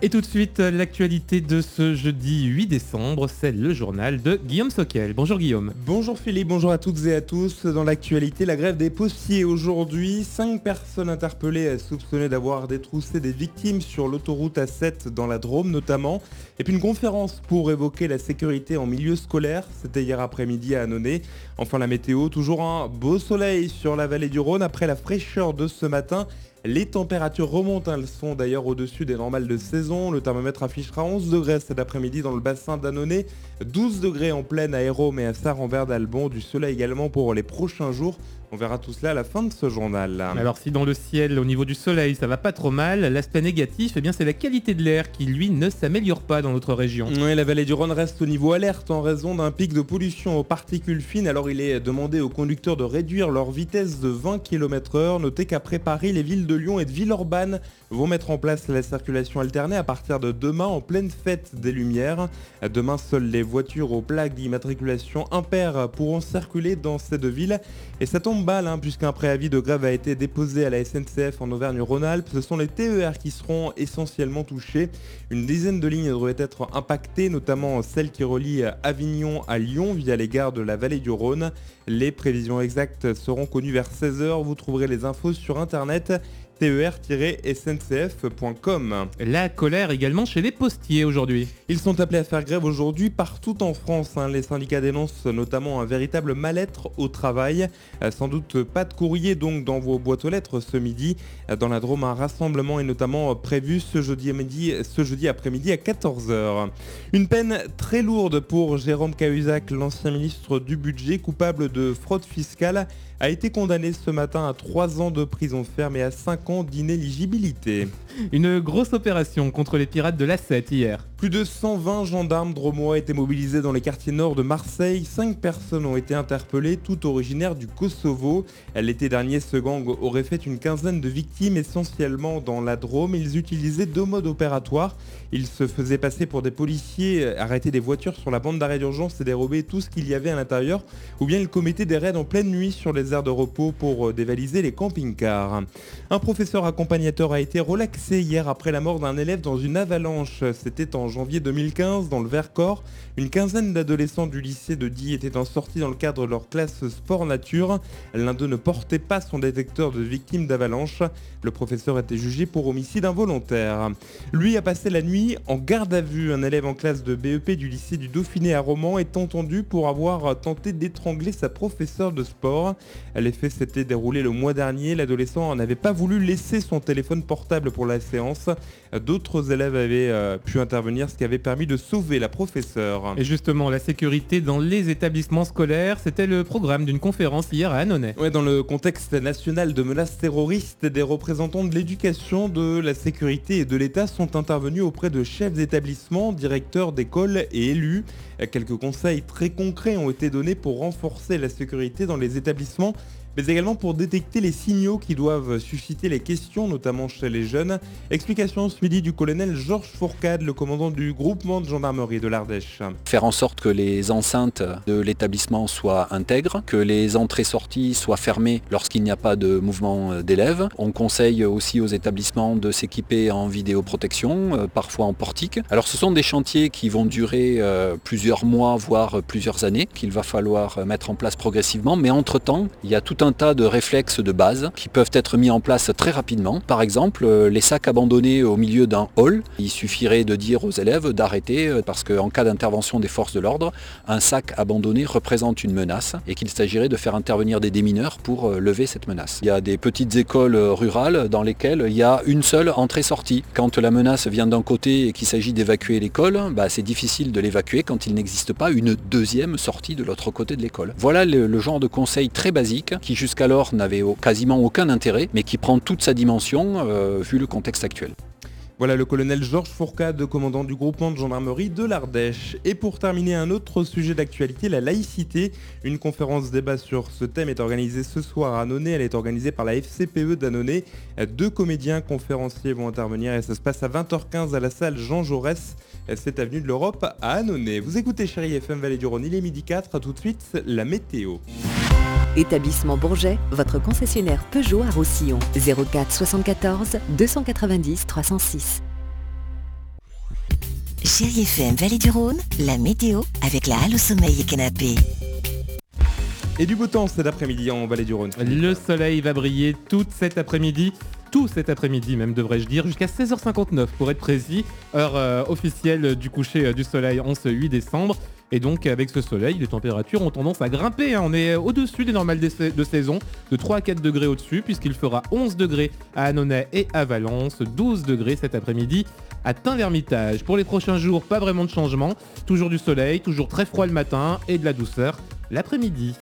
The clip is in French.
Et tout de suite, l'actualité de ce jeudi 8 décembre, c'est le journal de Guillaume Soquel. Bonjour Guillaume. Bonjour Philippe, bonjour à toutes et à tous. Dans l'actualité, la grève des postiers aujourd'hui. 5 personnes interpellées soupçonnées d'avoir détroussé des victimes sur l'autoroute A7 dans la Drôme notamment. Et puis une conférence pour évoquer la sécurité en milieu scolaire. C'était hier après-midi à Annonay. Enfin la météo, toujours un beau soleil sur la vallée du Rhône après la fraîcheur de ce matin. Les températures remontent, elles sont d'ailleurs au-dessus des normales de saison. Le thermomètre affichera 11 degrés cet après-midi dans le bassin d'Annonay, 12 degrés en plaine à Hérôme et à Saint-Rambert-d'Albon. Du soleil également pour les prochains jours. On verra tout cela à la fin de ce journal. Alors si dans le ciel, au niveau du soleil, ça va pas trop mal, l'aspect négatif, c'est la qualité de l'air qui, lui, ne s'améliore pas dans notre région. Oui, la vallée du Rhône reste au niveau alerte en raison d'un pic de pollution aux particules fines. Alors il est demandé aux conducteurs de réduire leur vitesse de 20 km/h. Notez qu'après Paris, les villes de Lyon et de Villeurbanne vont mettre en place la circulation alternée à partir de demain en pleine fête des Lumières. Demain, seules les voitures aux plaques d'immatriculation impaires pourront circuler dans ces deux villes. Et ça tombe mal puisqu'un préavis de grève a été déposé à la SNCF en Auvergne-Rhône-Alpes. Ce sont les TER qui seront essentiellement touchés. Une dizaine de lignes devraient être impactées, notamment celle qui relie Avignon à Lyon via les gares de la vallée du Rhône. Les prévisions exactes seront connues vers 16h. Vous trouverez les infos sur internet ter-sncf.com. La colère également chez les postiers aujourd'hui. Ils sont appelés à faire grève aujourd'hui partout en France. Les syndicats dénoncent notamment un véritable mal-être au travail. Sans doute pas de courrier donc dans vos boîtes aux lettres ce midi. Dans la Drôme, un rassemblement est notamment prévu ce jeudi après-midi à 14h. Une peine très lourde pour Jérôme Cahuzac, l'ancien ministre du Budget, coupable de fraude fiscale, a été condamné ce matin à 3 ans de prison ferme et à 5 ans d'inéligibilité. Une grosse opération contre les pirates de l'A7 hier. Plus de 120 gendarmes drômois étaient mobilisés dans les quartiers nord de Marseille. 5 personnes ont été interpellées, toutes originaires du Kosovo. L'été dernier, ce gang aurait fait une quinzaine de victimes, essentiellement dans la Drôme. Ils utilisaient 2 modes opératoires. Ils se faisaient passer pour des policiers, arrêter des voitures sur la bande d'arrêt d'urgence et dérober tout ce qu'il y avait à l'intérieur. Ou bien ils commettaient des raids en pleine nuit sur les aires de repos pour dévaliser les camping-cars. Un professeur accompagnateur a été relaxé hier après la mort d'un élève dans une avalanche. C'était en janvier 2015 dans le Vercors. Une quinzaine d'adolescents du lycée de Die étaient en sortie dans le cadre de leur classe sport-nature. L'un d'eux ne portait pas son détecteur de victime d'avalanche. Le professeur était jugé pour homicide involontaire. Lui a passé la nuit en garde à vue. Un élève en classe de BEP du lycée du Dauphiné à Romans est entendu pour avoir tenté d'étrangler sa professeure de sport. Les faits s'étaient déroulés le mois dernier. L'adolescent n'avait pas voulu laisser son téléphone portable pour la séance. D'autres élèves avaient pu intervenir, ce qui avait permis de sauver la professeure. Et justement, la sécurité dans les établissements scolaires, c'était le programme d'une conférence hier à Annonay. Dans le contexte national de menaces terroristes, des représentants de l'éducation, de la sécurité et de l'État sont intervenus auprès de chefs d'établissement, directeurs d'écoles et élus. Quelques conseils très concrets ont été donnés pour renforcer la sécurité dans les établissements, mais également pour détecter les signaux qui doivent susciter les questions, notamment chez les jeunes. Explication ce midi du colonel Georges Fourcade, le commandant du groupement de gendarmerie de l'Ardèche. Faire en sorte que les enceintes de l'établissement soient intègres, que les entrées-sorties soient fermées lorsqu'il n'y a pas de mouvement d'élèves. On conseille aussi aux établissements de s'équiper en vidéoprotection, parfois en portique. Alors ce sont des chantiers qui vont durer plusieurs mois, voire plusieurs années, qu'il va falloir mettre en place progressivement, mais entre-temps, il y a tout un tas de réflexes de base qui peuvent être mis en place très rapidement. Par exemple, les sacs abandonnés au milieu d'un hall. Il suffirait de dire aux élèves d'arrêter parce qu'en cas d'intervention des forces de l'ordre, un sac abandonné représente une menace et qu'il s'agirait de faire intervenir des démineurs pour lever cette menace. Il y a des petites écoles rurales dans lesquelles il y a une seule entrée-sortie. Quand la menace vient d'un côté et qu'il s'agit d'évacuer l'école, c'est difficile de l'évacuer quand il n'existe pas une deuxième sortie de l'autre côté de l'école. Voilà le genre de conseil très basique qui jusqu'alors n'avait quasiment aucun intérêt, mais qui prend toute sa dimension vu le contexte actuel. Voilà le colonel Georges Fourcade, commandant du groupement de gendarmerie de l'Ardèche. Et pour terminer, un autre sujet d'actualité, la laïcité. Une conférence débat sur ce thème est organisée ce soir à Annonay. Elle est organisée par la FCPE d'Annonay. 2 comédiens conférenciers vont intervenir et ça se passe à 20h15 à la salle Jean Jaurès. C'est avenue de l'Europe à Annonay. Vous écoutez Chérie FM Vallée du Rhône, il est midi 4. Tout de suite, la météo. Établissement Bourget, votre concessionnaire Peugeot à Roussillon. 04 74 290 306. Chérie FM Vallée du Rhône, la météo avec la Halle au Sommeil et Canapé. Et du beau temps cet après-midi en Vallée du Rhône. Le soleil va briller tout cet après-midi même devrais-je dire, jusqu'à 16h59 pour être précis, heure officielle du coucher du soleil en ce 8 décembre. Et donc avec ce soleil, les températures ont tendance à grimper, On est au-dessus des normales de saison, de 3 à 4 degrés au-dessus, puisqu'il fera 11 degrés à Annonay et à Valence, 12 degrés cet après-midi à Tain-l'Hermitage. Pour les prochains jours, pas vraiment de changement, toujours du soleil, toujours très froid le matin et de la douceur l'après-midi.